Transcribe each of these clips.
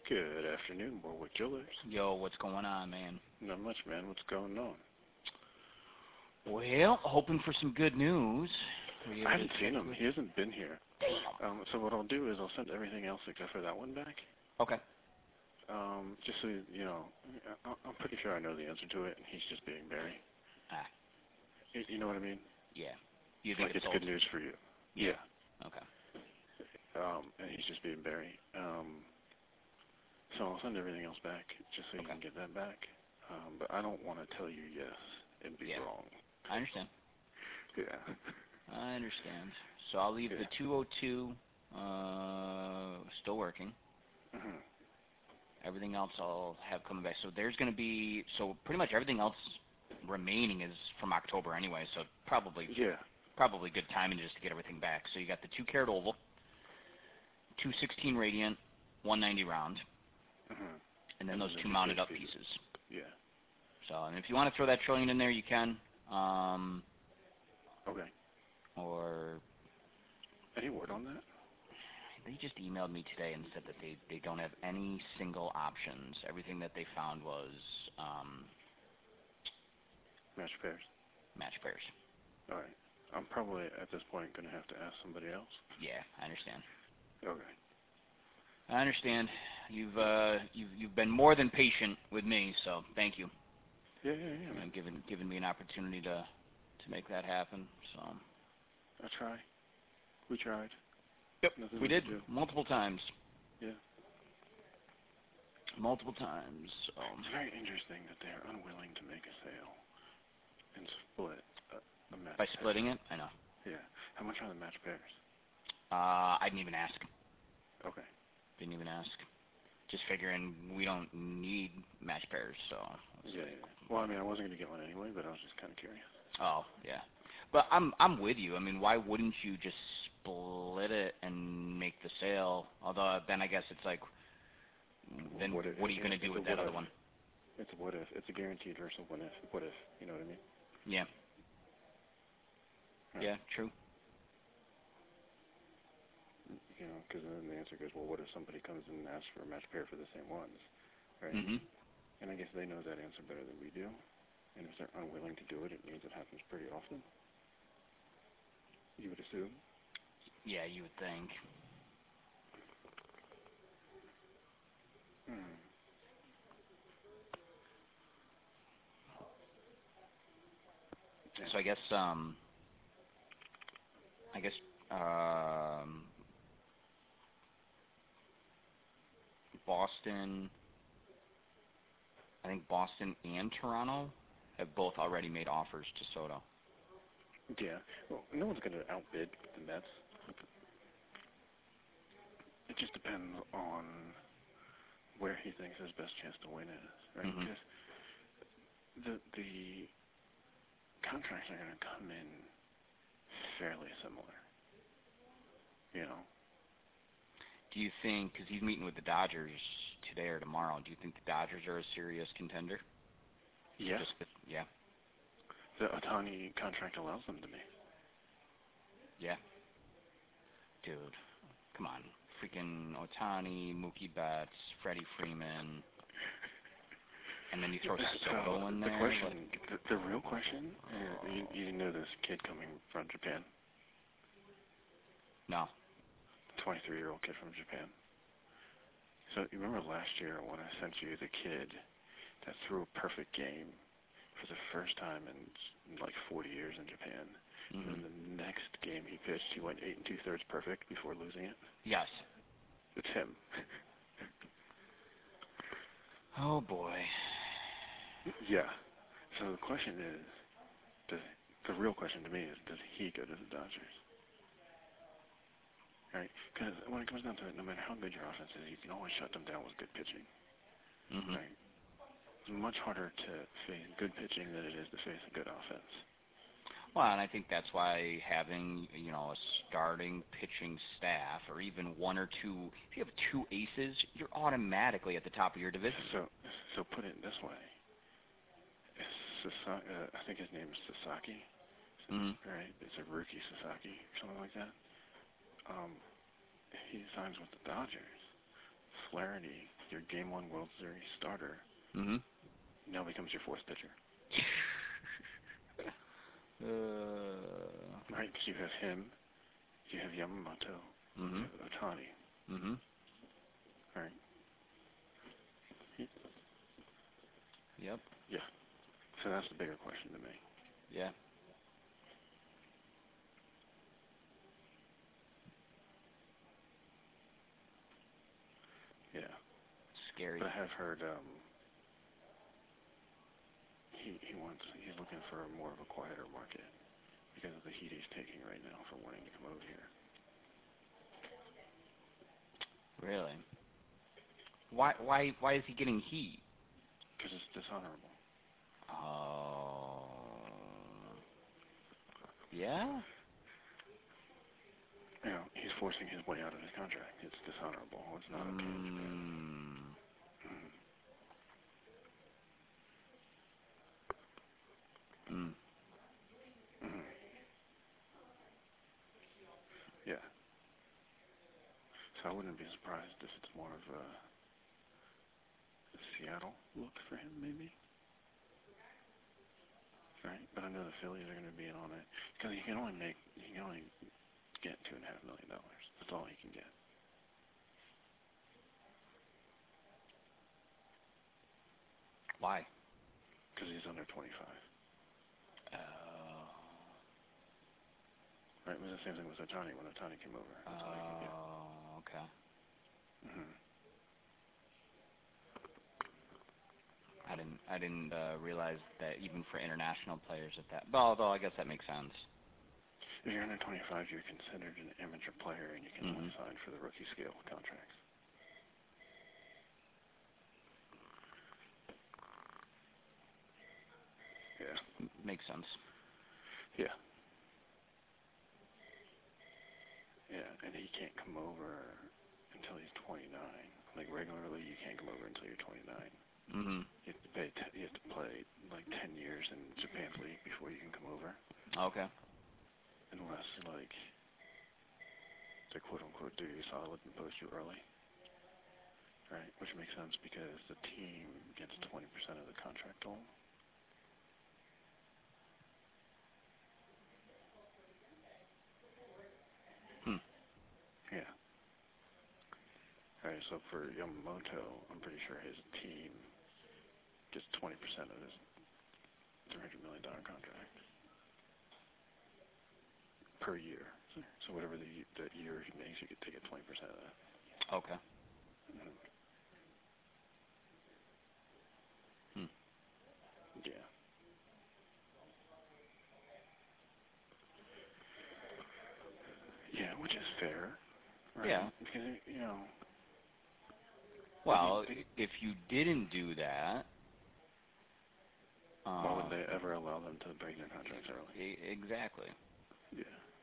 Good afternoon, Warwick Jewelers. Yo, what's going on, man? Not much, man. What's going on? Well, hoping for some good news. I haven't seen him. He hasn't been here. Damn. So what I'll do is I'll send everything else except for that one back. Okay. Just so you know, I'm pretty sure I know the answer to it, and he's just being Barry. Ah. You know what I mean? Yeah. You think like it's sold? good news for you. Yeah. Okay. And he's just being Barry. So I'll send everything else back just so you can get that back. But I don't want to tell you yes and be wrong. I understand. Yeah. I understand. So I'll leave the 202 still working. Mhm. Everything else I'll have coming back. So there's going to be, so pretty much everything else remaining is from October anyway, so probably good timing just to get everything back. So you got the 2-carat oval, 216 radiant, 190 round, and then those two mounted up pieces. Yeah. So, and if you want to throw that trillion in there, you can. Okay. Or any word on that? They just emailed me today and said that they don't have any single options. Everything that they found was match pairs. Match pairs. All right. I'm probably at this point going to have to ask somebody else. Yeah, I understand. Okay. I understand. You've been more than patient with me, so thank you. Yeah. And giving me an opportunity to make that happen. So. I try. We tried. Yep. We did multiple times. Yeah. Multiple times. So. It's very interesting that they're unwilling to make a sale and split a match. By splitting it, I know. Yeah. How much are the match pairs? I didn't even ask. Okay. Didn't even ask. Just figuring we don't need match pairs, so. Yeah. Well, I mean, I wasn't going to get one anyway, but I was just kind of curious. Oh, yeah. But I'm with you. I mean, why wouldn't you just split it and make the sale? Although then I guess it's like, then what are you going to do with that other one? It's a what if. It's a guaranteed versus what if. What if? You know what I mean? Yeah. Right. Yeah, true. You know, because then the answer goes, well, what if somebody comes in and asks for a match pair for the same ones, right? And I guess they know that answer better than we do. And if they're unwilling to do it, it means it happens pretty often. You would assume? Yeah, you would think. So I guess Boston, I think Boston and Toronto have both already made offers to Soto. Yeah. Well, no one's going to outbid the Mets. It just depends on where he thinks his best chance to win is, right? Because the contracts are going to come in fairly similar, you know? Do you think, because he's meeting with the Dodgers today or tomorrow, do you think the Dodgers are a serious contender? Yeah. Yeah. The Ohtani contract allows them to be. Yeah. Dude, come on. Freaking Ohtani, Mookie Betts, Freddie Freeman, and then you throw Soto in there. The real question, you know this kid coming from Japan? No. 23-year-old kid from Japan. So you remember last year when I sent you the kid that threw a perfect game for the first time in like 40 years in Japan? And the next game he pitched, he went 8 2/3 perfect before losing it. Yes. It's him. Oh boy. Yeah. So the question is, the real question to me is, does he go to the Dodgers? Right? Because when it comes down to it, no matter how good your offense is, you can always shut them down with good pitching. Right? It's much harder to face good pitching than it is to face a good offense. Well, and I think that's why having, a starting pitching staff, or even one or two, if you have 2 aces, you're automatically at the top of your division. So put it this way. I think his name is Sasaki. Right? It's a rookie Sasaki, or something like that. He signs with the Dodgers. Flaherty your Game 1 World Series starter now becomes your fourth pitcher. Right, because you have him, you have Yamamoto, you have Ohtani. Right. Yep. Yeah. So that's the bigger question to me. Yeah. Yeah. Scary. But I have heard he's looking for more of a quieter market because of the heat he's taking right now for wanting to come over here. Really? Why is he getting heat? Because it's dishonorable. Oh. Yeah? You know, he's forcing his way out of his contract. It's dishonorable. It's not okay in Japan. Yeah. So I wouldn't be surprised if it's more of a Seattle look for him, maybe. Right? But I know the Phillies are going to be in on it because he can only get $2.5 million. That's all he can get. Why? Because he's under 25. Oh. Right? It was the same thing with Ohtani when Ohtani came over. That's all he could get. Oh, okay. I didn't realize that even for international players although I guess that makes sense. If you're under 25, you're considered an amateur player, and you can only sign for the rookie scale contracts. Yeah. Makes sense. Yeah. Yeah, and he can't come over until he's 29. Like regularly, you can't come over until you're 29. You have to play like 10 years in Japan's league before you can come over. Okay. Unless like they quote unquote do you solid and post you early. Right, which makes sense because the team gets 20% of the contract total. Yeah. Alright, so for Yamamoto, I'm pretty sure his team gets 20% of his $300 million contract per year. So whatever the year he makes, you get to get 20% of that. Okay. Yeah. Yeah, which is fair. Right? Yeah. Because, you know. Well, if you didn't do that, why would they ever allow them to break their contracts early? Exactly. Yeah.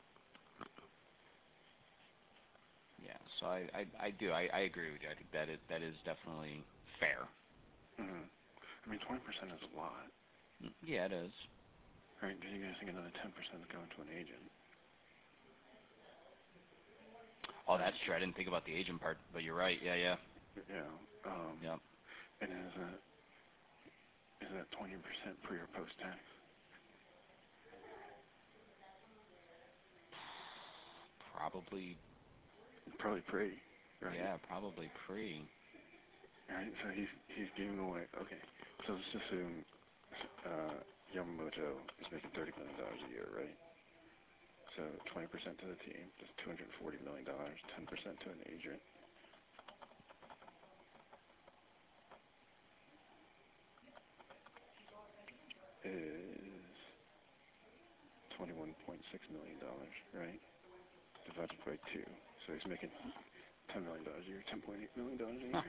Yeah. So I do. I agree with you. I think that is definitely fair. I mean, 20% is a lot. Yeah, it is. Right? Because you guys think another 10% is going to an agent. Oh, that's true. I didn't think about the agent part, but you're right. Yeah. Yeah. Yep. And is that 20% pre or post tax? Probably pre, right? Yeah, probably pre. Right, so he's giving away. Okay, so let's assume Yamamoto is making $30 million a year, right? So 20% to the team, that's $240 million. 10% to an agent. Is $21.6 million, right? Divided by 2. So he's making $10 million a year, $10.8 million a year.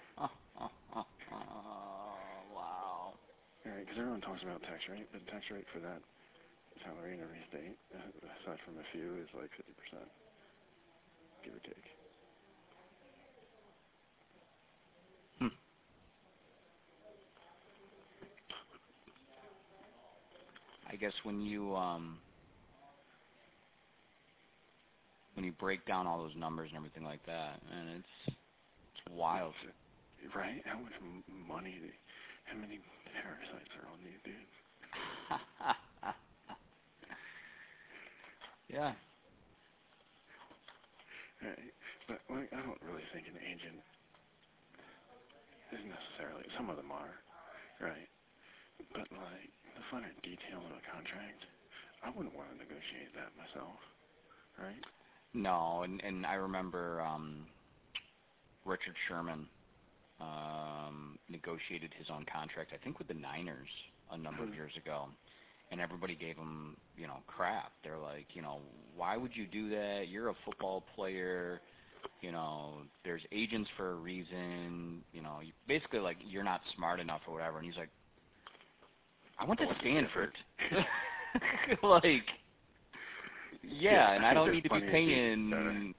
Wow. Alright, because everyone talks about tax rate, but tax rate for that salary in every state, aside from a few, is like 50%, give or take. I guess when you break down all those numbers and everything like that, and it's wild. Right? How much money? How many parasites are on these dudes? Yeah. Right. But like, I don't really think an agent is necessarily. Some of them are, right? But like the finer details of a contract, I wouldn't want to negotiate that myself, right? No, and I remember Richard Sherman negotiated his own contract, I think with the Niners a number of years ago, and everybody gave him, crap. They're like, why would you do that? You're a football player. There's agents for a reason. Basically like you're not smart enough or whatever. And he's like, I went to Stanford. Like, yeah, and I don't need to be paying,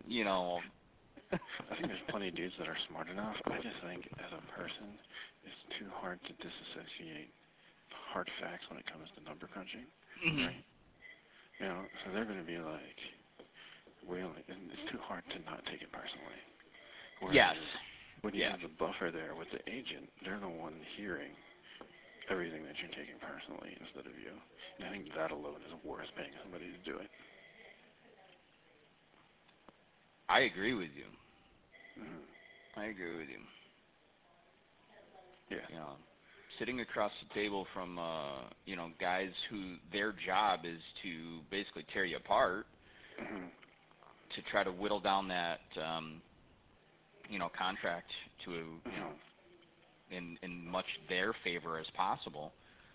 I think there's plenty of dudes that are smart enough. I just think as a person, it's too hard to disassociate hard facts when it comes to number crunching, right? So they're going to be like, it's too hard to not take it personally. Whereas yes. When you have the buffer there with the agent, they're the one hearing everything that you're taking personally instead of you. And I think that alone is worth paying somebody to do it. I agree with you. I agree with you. Yeah. Sitting across the table from, guys who their job is to basically tear you apart, to try to whittle down that, contract to, in much their favor as possible.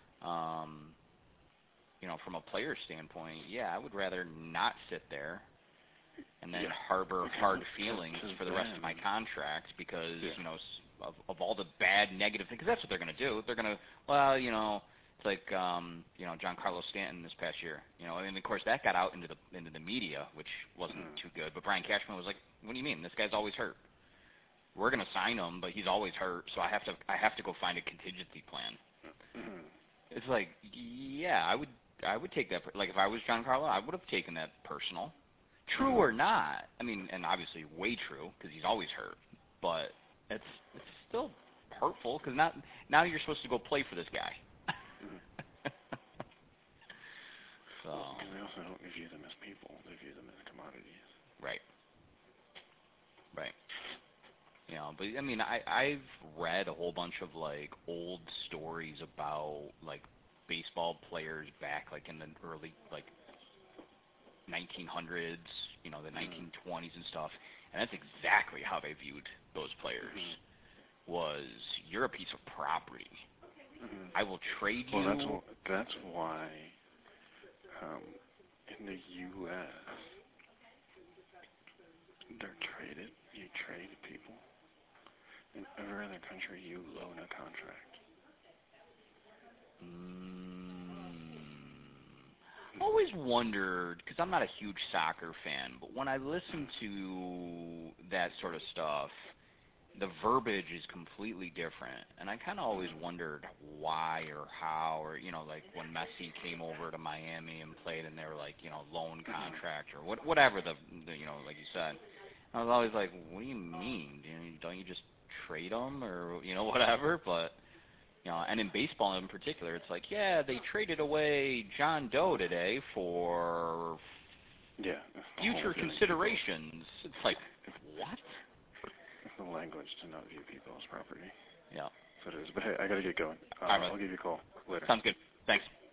From a player standpoint, I would rather not sit there and then harbor hard feelings for the rest of my contract because, of all the bad negative things, because that's what they're going to do. They're going to, it's like, Giancarlo Stanton this past year, and of course that got out into the media, which wasn't too good. But Brian Cashman was like, what do you mean? This guy's always hurt. We're going to sign him, but he's always hurt, so I have to go find a contingency plan. It's like, I would take that. Like if I was Giancarlo, I would have taken that personal. True or not, I mean, and obviously way true because he's always hurt, but it's still hurtful because now you're supposed to go play for this guy. So. Because they also don't view them as people; they view them as commodities. Right. But I mean, I've read a whole bunch of like old stories about like baseball players back like in the early like 1900s, the 1920s and stuff, and that's exactly how they viewed those players. Was you're a piece of property. I will trade you. Well, that's why in the U.S. they're traded. You trade people. In every other country, you loan a contract. Always wondered, because I'm not a huge soccer fan, but when I listen to that sort of stuff, the verbiage is completely different. And I kind of always wondered why or how, or, like when Messi came over to Miami and played and they were like, loan contract or whatever like you said. I was always like, what do you mean? Don't you just trade them or, whatever? But, and in baseball in particular, it's like, they traded away John Doe today for future considerations. It's like, what? The language to not view people as property. Yeah. So it is. But hey, I got to get going. All right, I'll give you a call later. Sounds good. Thanks.